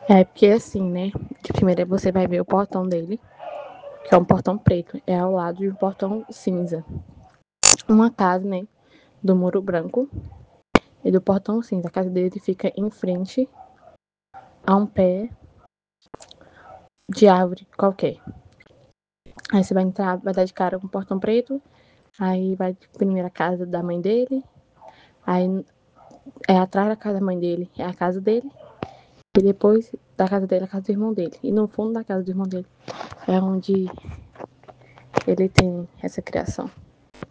É porque assim, né? De primeira você vai ver o portão dele, que é um portão preto, é ao lado de um portão cinza. Uma casa, né? Do muro branco e do portão cinza. A casa dele fica em frente a um pé de árvore qualquer. Aí você vai entrar, vai dar de cara com o portão preto, aí vai primeiro a casa da mãe dele, aí é atrás da casa da mãe dele, é a casa dele, e depois da casa dele, a casa do irmão dele. E no fundo da casa do irmão dele é onde ele tem essa criação.